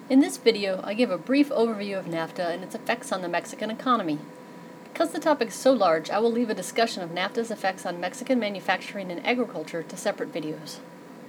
In this video, I give a brief overview of NAFTA and its effects on the Mexican economy. Because the topic is so large, I will leave a discussion of NAFTA's effects on Mexican manufacturing and agriculture to separate videos.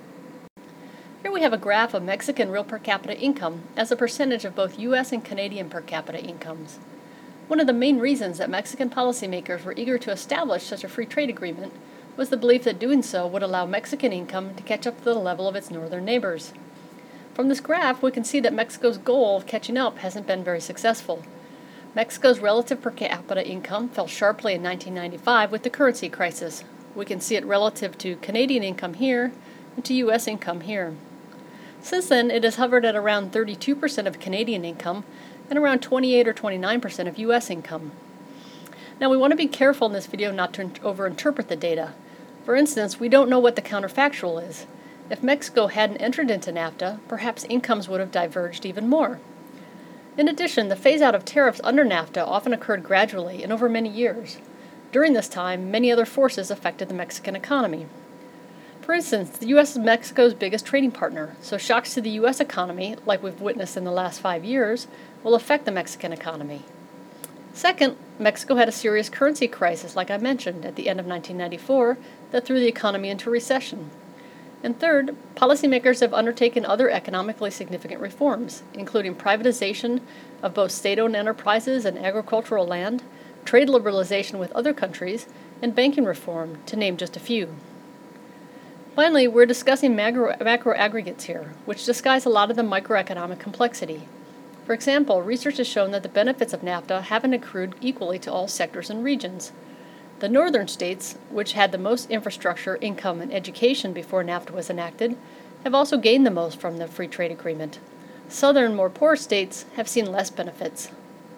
Here we have a graph of Mexican real per capita income as a percentage of both U.S. and Canadian per capita incomes. One of the main reasons that Mexican policymakers were eager to establish such a free trade agreement was the belief that doing so would allow Mexican income to catch up to the level of its northern neighbors. From this graph, we can see that Mexico's goal of catching up hasn't been very successful. Mexico's relative per capita income fell sharply in 1995 with the currency crisis. We can see it relative to Canadian income here and to U.S. income here. Since then, it has hovered at around 32% of Canadian income and around 28 or 29% of U.S. income. Now, we want to be careful in this video not to overinterpret the data. For instance, we don't know what the counterfactual is. If Mexico hadn't entered into NAFTA, perhaps incomes would have diverged even more. In addition, the phase-out of tariffs under NAFTA often occurred gradually and over many years. During this time, many other forces affected the Mexican economy. For instance, the U.S. is Mexico's biggest trading partner, so shocks to the U.S. economy, like we've witnessed in the last 5 years, will affect the Mexican economy. Second, Mexico had a serious currency crisis, like I mentioned, at the end of 1994 that threw the economy into recession. And third, policymakers have undertaken other economically significant reforms, including privatization of both state-owned enterprises and agricultural land, trade liberalization with other countries, and banking reform, to name just a few. Finally, we're discussing macro aggregates here, which disguise a lot of the microeconomic complexity. For example, research has shown that the benefits of NAFTA haven't accrued equally to all sectors and regions. The northern states, which had the most infrastructure, income, and education before NAFTA was enacted, have also gained the most from the free trade agreement. Southern, more poor states have seen less benefits.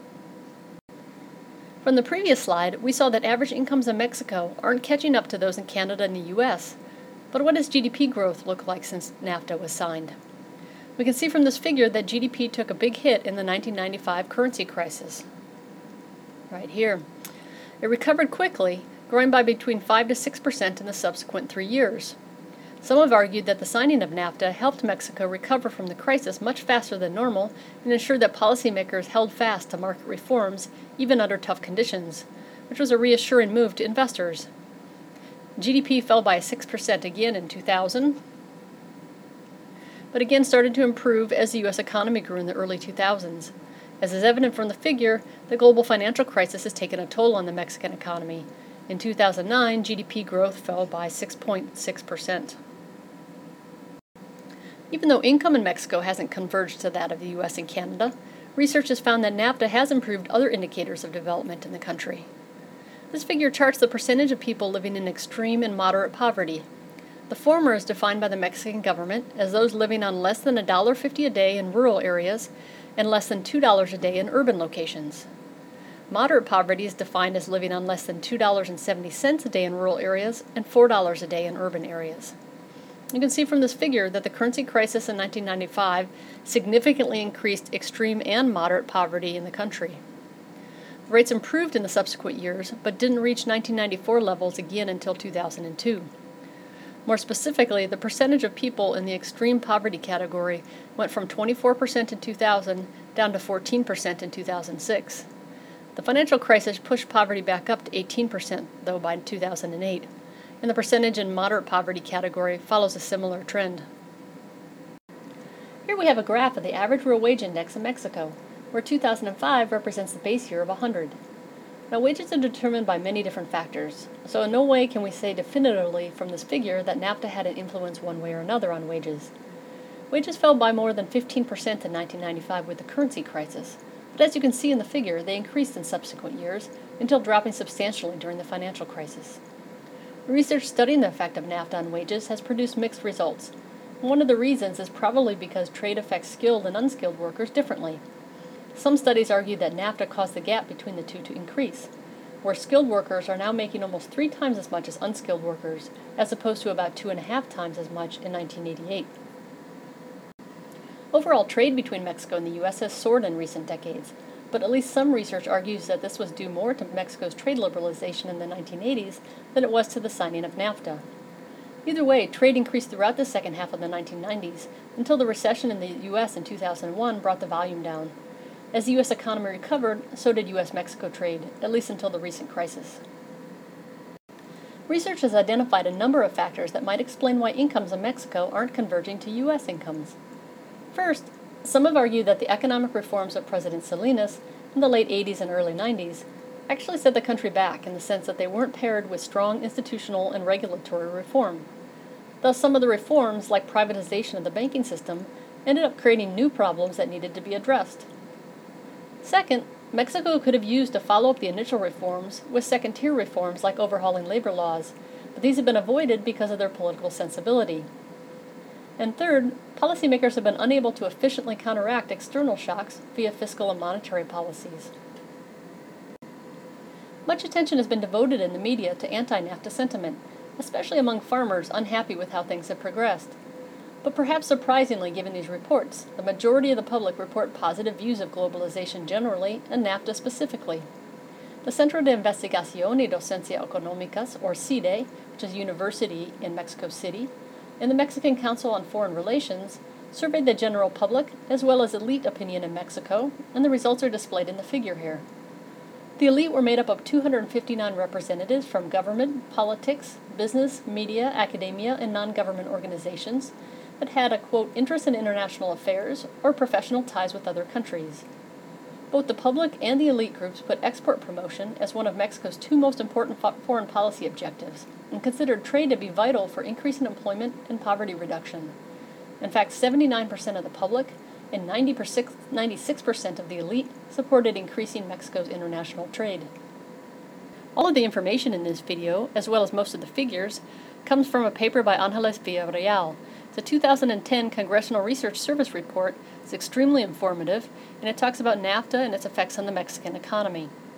From the previous slide, we saw that average incomes in Mexico aren't catching up to those in Canada and the U.S. But what does GDP growth look like since NAFTA was signed? We can see from this figure that GDP took a big hit in the 1995 currency crisis. Right here. It recovered quickly, growing by between 5 to 6% in the subsequent 3 years. Some have argued that the signing of NAFTA helped Mexico recover from the crisis much faster than normal and ensured that policymakers held fast to market reforms even under tough conditions, which was a reassuring move to investors. GDP fell by 6% again in 2000, but again started to improve as the U.S. economy grew in the early 2000s. As is evident from the figure, the global financial crisis has taken a toll on the Mexican economy. In 2009, GDP growth fell by 6.6%. Even though income in Mexico hasn't converged to that of the U.S. and Canada, research has found that NAFTA has improved other indicators of development in the country. This figure charts the percentage of people living in extreme and moderate poverty. The former is defined by the Mexican government as those living on less than $1.50 a day in rural areas and less than $2 a day in urban locations. Moderate poverty is defined as living on less than $2.70 a day in rural areas and $4 a day in urban areas. You can see from this figure that the currency crisis in 1995 significantly increased extreme and moderate poverty in the country. The rates improved in the subsequent years, but didn't reach 1994 levels again until 2002. More specifically, the percentage of people in the extreme poverty category went from 24% in 2000 down to 14% in 2006. The financial crisis pushed poverty back up to 18%, though, by 2008, and the percentage in moderate poverty category follows a similar trend. Here we have a graph of the average real wage index in Mexico, where 2005 represents the base year of 100. Now, wages are determined by many different factors, so in no way can we say definitively from this figure that NAFTA had an influence one way or another on wages. Wages fell by more than 15% in 1995 with the currency crisis, but as you can see in the figure, they increased in subsequent years until dropping substantially during the financial crisis. Research studying the effect of NAFTA on wages has produced mixed results. One of the reasons is probably because trade affects skilled and unskilled workers differently. Some studies argue that NAFTA caused the gap between the two to increase, where skilled workers are now making almost 3 times as much as unskilled workers, as opposed to about 2.5 times as much in 1988. Overall trade between Mexico and the U.S. has soared in recent decades, but at least some research argues that this was due more to Mexico's trade liberalization in the 1980s than it was to the signing of NAFTA. Either way, trade increased throughout the second half of the 1990s, until the recession in the U.S. in 2001 brought the volume down. As the U.S. economy recovered, so did U.S.-Mexico trade, at least until the recent crisis. Research has identified a number of factors that might explain why incomes in Mexico aren't converging to U.S. incomes. First, some have argued that the economic reforms of President Salinas in the late 80s and early 90s actually set the country back in the sense that they weren't paired with strong institutional and regulatory reform. Thus, some of the reforms, like privatization of the banking system, ended up creating new problems that needed to be addressed. Second, Mexico could have used to follow up the initial reforms with second-tier reforms like overhauling labor laws, but these have been avoided because of their political sensibility. And third, policymakers have been unable to efficiently counteract external shocks via fiscal and monetary policies. Much attention has been devoted in the media to anti-NAFTA sentiment, especially among farmers unhappy with how things have progressed. But perhaps surprisingly given these reports, the majority of the public report positive views of globalization generally and NAFTA specifically. The Centro de Investigación y Docencia Económicas, or CIDE, which is a university in Mexico City, and the Mexican Council on Foreign Relations surveyed the general public as well as elite opinion in Mexico, and the results are displayed in the figure here. The elite were made up of 259 representatives from government, politics, business, media, academia, and non-government organizations that had a, quote, interest in international affairs or professional ties with other countries. Both the public and the elite groups put export promotion as one of Mexico's two most important foreign policy objectives and considered trade to be vital for increasing employment and poverty reduction. In fact, 79% of the public and 96% of the elite supported increasing Mexico's international trade. All of the information in this video, as well as most of the figures, comes from a paper by Angeles Villarreal. It's a 2010 Congressional Research Service report. It's extremely informative, and it talks about NAFTA and its effects on the Mexican economy.